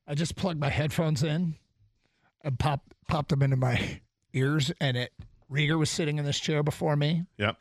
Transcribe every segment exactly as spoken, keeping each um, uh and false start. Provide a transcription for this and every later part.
I just plugged my headphones in and popped popped them into my ears, and it Rieger was sitting in this chair before me. Yep.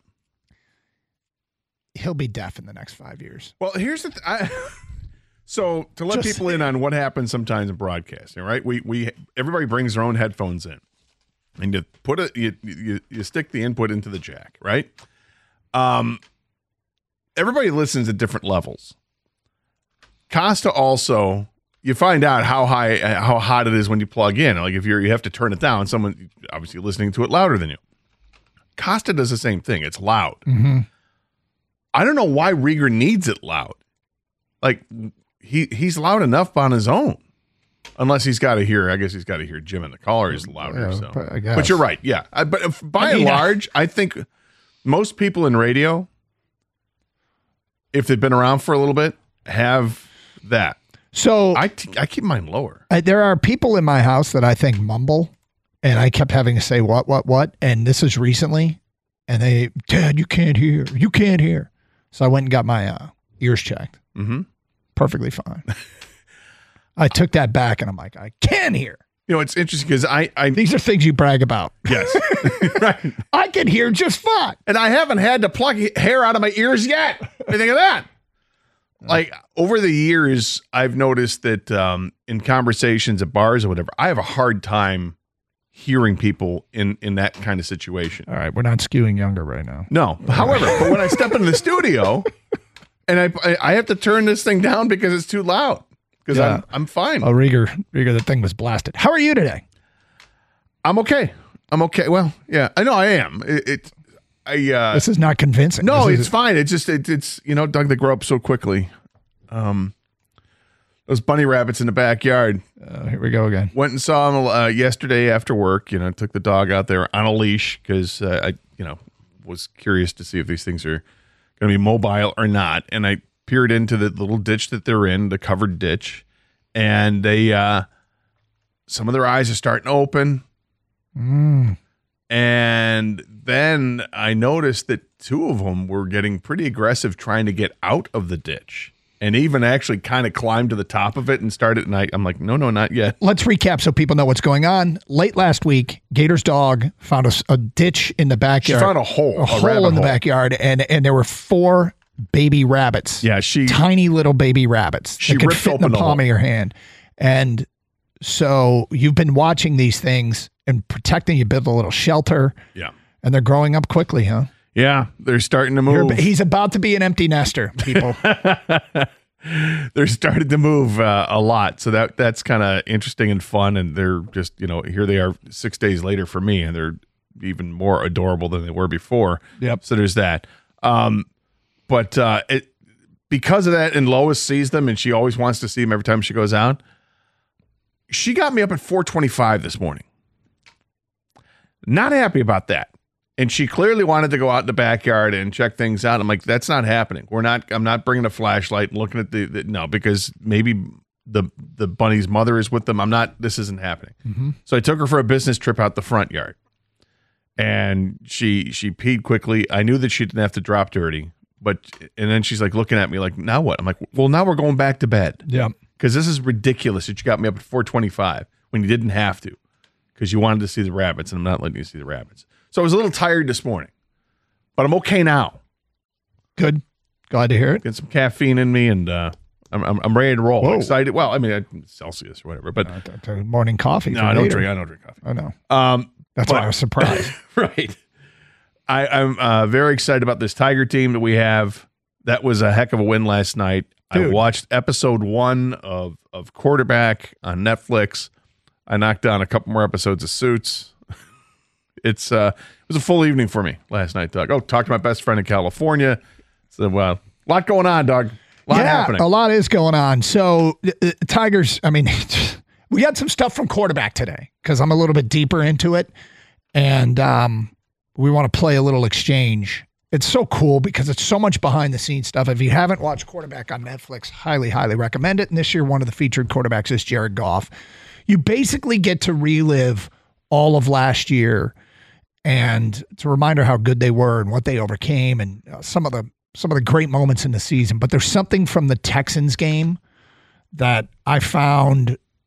He'll be deaf in the next five years. Well, here's the th- I, so to let Just- people in on what happens sometimes in broadcasting, right? We we everybody brings their own headphones in, and you put it you you, you stick the input into the jack, right? Um, everybody listens at different levels. Costa also, you find out how high how hot it is when you plug in. Like if you're you have to turn it down, someone obviously listening to it louder than you. Costa does the same thing. It's loud. Mm-hmm. I don't know why Rieger needs it loud. Like he he's loud enough on his own, unless he's got to hear. I guess he's got to hear Jim and the caller is louder. Yeah, so, but I guess. but you're right. Yeah, I, but if, by I and mean, I- large, I think most people in radio, if they've been around for a little bit, have that. So I, t- I keep mine lower. I, there are people in my house that I think mumble, and I kept having to say what, what, what, and this is recently, and they, Dad, you can't hear, you can't hear. So I went and got my uh, ears checked. Mm-hmm. Perfectly fine. I took that back, and I'm like, I can hear. You know, it's interesting because I, I These are things you brag about. yes, right, I can hear just fine. and I haven't had to pluck hair out of my ears yet. What do you think of that? Like over the years, I've noticed that um, in conversations at bars or whatever, I have a hard time hearing people in, in that kind of situation. All right, we're not skewing younger right now. No, however, but when I step into the studio and I, I I have to turn this thing down because it's too loud because Yeah. I'm I'm fine. Oh, Rieger, Rieger, the thing was blasted. How are you today? I'm okay. I'm okay. Well, yeah, I know I am. It, it I uh, This is not convincing. no, This it's is- fine. It's just it, it's you know, Doug, they grow up so quickly. Um, those bunny rabbits in the backyard. Uh, here we go again. Went and saw him uh, yesterday after work. You know, took the dog out there on a leash because uh, I, you know, was curious to see if these things are going to be mobile or not. And I peered into the little ditch that they're in, the covered ditch, and they, uh, some of their eyes are starting to open. Mm. And then I noticed that two of them were getting pretty aggressive trying to get out of the ditch. And even actually kind of climbed to the top of it and started. And I, I'm like, no, no, not yet. Let's recap so people know what's going on. Late last week, Gator's dog found a, s- a ditch in the She backyard. found a hole, a, a, hole rabbit in the hole. backyard, and and there were four baby rabbits. Yeah, she Tiny little baby rabbits. She that could ripped fit in open the the palm hole. of your hand. And so you've been watching these things and protecting. You build a little shelter, yeah. and they're growing up quickly, huh? Yeah, they're starting to You're- move. he's about to be an empty nester, people. They're starting to move uh, a lot, so that that's kind of interesting and fun. And they're just, you know, here they are six days later for me, and they're even more adorable than they were before. Yep. So there's that. Um, but uh, it because of that, and Lois sees them, and she always wants to see them every time she goes out. She got me up at four twenty-five this morning. Not happy about that. And she clearly wanted to go out in the backyard and check things out. I'm like, that's not happening. We're not, I'm not bringing a flashlight and looking at the, the no, because maybe the, the bunny's mother is with them. I'm not, this isn't happening. Mm-hmm. So I took her for a business trip out the front yard, and she, she peed quickly. I knew that she didn't have to drop dirty, but, and then she's like looking at me like, now what? I'm like, well, now we're going back to bed. Yeah. Cause this is ridiculous that you got me up at four twenty-five when you didn't have to, because you wanted to see the rabbits, and I'm not letting you see the rabbits. So I was a little tired this morning, but I'm okay now. Good. Glad to hear it. Get some caffeine in me, and uh, I'm, I'm I'm ready to roll. Whoa. Excited. Well, I mean, I, Celsius or whatever, but Uh, t- t- morning coffee. no, for I don't later. drink. I don't drink coffee. I know. Um, That's but- why I was surprised. right. I, I'm uh, very excited about this Tiger team that we have. That was a heck of a win last night. I Dude. watched episode one of of Quarterback on Netflix. I knocked down a couple more episodes of Suits. It's uh, it was a full evening for me last night, Doug. Oh, talked to my best friend in California. So, well, a lot going on, Doug. A lot yeah, happening. a lot is going on. So, uh, Tigers, I mean, we got some stuff from Quarterback today because I'm a little bit deeper into it. And um, we want to play a little exchange. It's so cool because it's so much behind the scenes stuff. If you haven't watched Quarterback on Netflix, highly, highly recommend it. And this year, one of the featured quarterbacks is Jared Goff. You basically get to relive all of last year. And it's a reminder how good they were and what they overcame, and uh, some of the some of the great moments in the season. But there's something from the Texans game that I found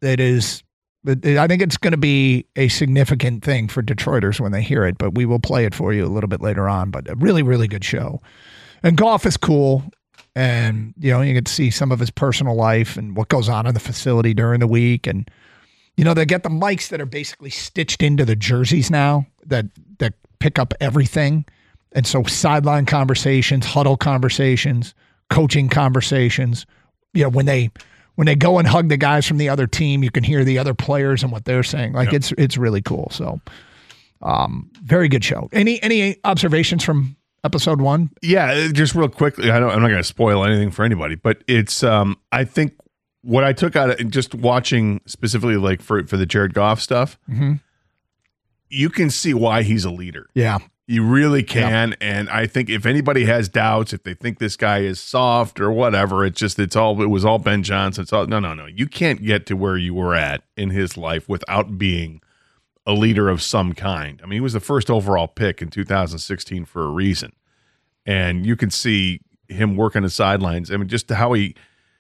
It is. It, I think it's going to be a significant thing for Detroiters when they hear it, but we will play it for you a little bit later on. But a really, really good show. And Goff is cool. And, you know, you get to see some of his personal life and what goes on in the facility during the week. And, you know, they get the mics that are basically stitched into the jerseys now that, that pick up everything. And so sideline conversations, huddle conversations, coaching conversations, you know, when they, when they go and hug the guys from the other team, you can hear the other players and what they're saying. Like, yep. it's, it's really cool. So, um, very good show. Any, any observations from episode one? Yeah, just real quickly. I don't, I'm not going to spoil anything for anybody, but it's, um, I think what I took out of just watching specifically like for, for the Jared Goff stuff, mm-hmm. you can see why he's a leader. Yeah. You really can. Yep. And I think if anybody has doubts, if they think this guy is soft or whatever, it's just, it's all, it was all Ben Johnson. It's all, no, no, no. You can't get to where you were at in his life without being a leader of some kind. I mean, he was the first overall pick in two thousand sixteen for a reason. And you can see him working the sidelines. I mean, just how he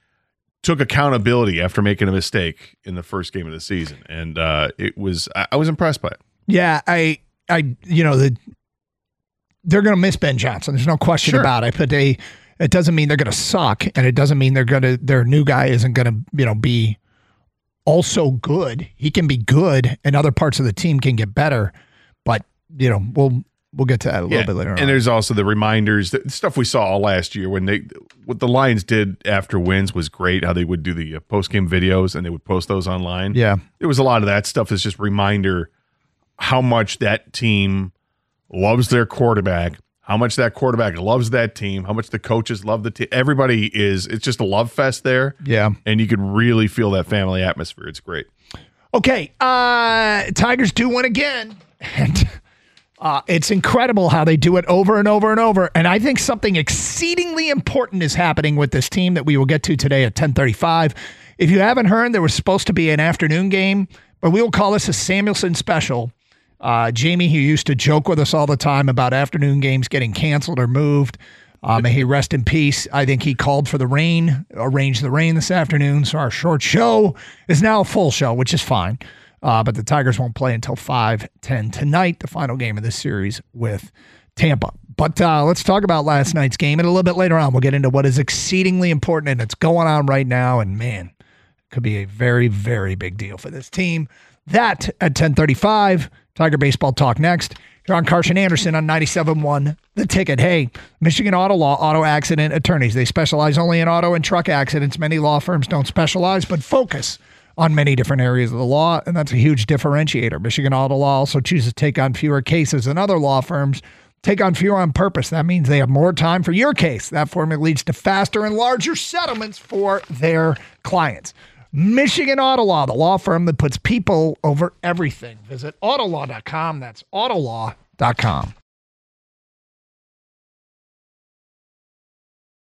took accountability after making a mistake in the first game of the season. And uh, it was, I, I was impressed by it. Yeah. I, I, you know, the, they're going to miss Ben Johnson. There's no question Sure. about it, but they, it doesn't mean they're going to suck. And it doesn't mean they're going to, their new guy isn't going to, you know, be also good. He can be good and other parts of the team can get better, but you know, we'll, we'll get to that a little yeah. bit later and on. There's also the reminders, the stuff we saw all last year when they, what the Lions did after wins was great. How they would do the post-game videos and they would post those online. Yeah. There was a lot of that stuff that's just reminder how much that team loves their quarterback, how much that quarterback loves that team, how much the coaches love the team. Everybody is, it's just a love fest there. Yeah. And you could really feel that family atmosphere. It's great. Okay. Uh, Tigers do win again. And uh, it's incredible how they do it over and over and over. And I think something exceedingly important is happening with this team that we will get to today at ten thirty-five. If you haven't heard, there was supposed to be an afternoon game, but we will call this a Samuelson special. Uh, Jamie, who used to joke with us all the time about afternoon games getting canceled or moved, uh, may he rest in peace. I think he called for the rain, arranged the rain this afternoon, so our short show is now a full show, which is fine. Uh, but the Tigers won't play until five ten tonight, the final game of this series with Tampa. But uh, let's talk about last night's game, and a little bit later on, we'll get into what is exceedingly important, and it's going on right now, and man, it could be a very, very big deal for this team. That at ten thirty-five. Tiger Baseball Talk next. Here on Carson Anderson on ninety-seven point one The Ticket. Hey, Michigan Auto Law, auto accident attorneys. They specialize only in auto and truck accidents. Many law firms don't specialize, but focus on many different areas of the law, and that's a huge differentiator. Michigan Auto Law also chooses to take on fewer cases than other law firms. Take on fewer on purpose. That means they have more time for your case. That formula leads to faster and larger settlements for their clients. Michigan Auto Law, the law firm that puts people over everything. Visit autolaw dot com. That's autolaw dot com.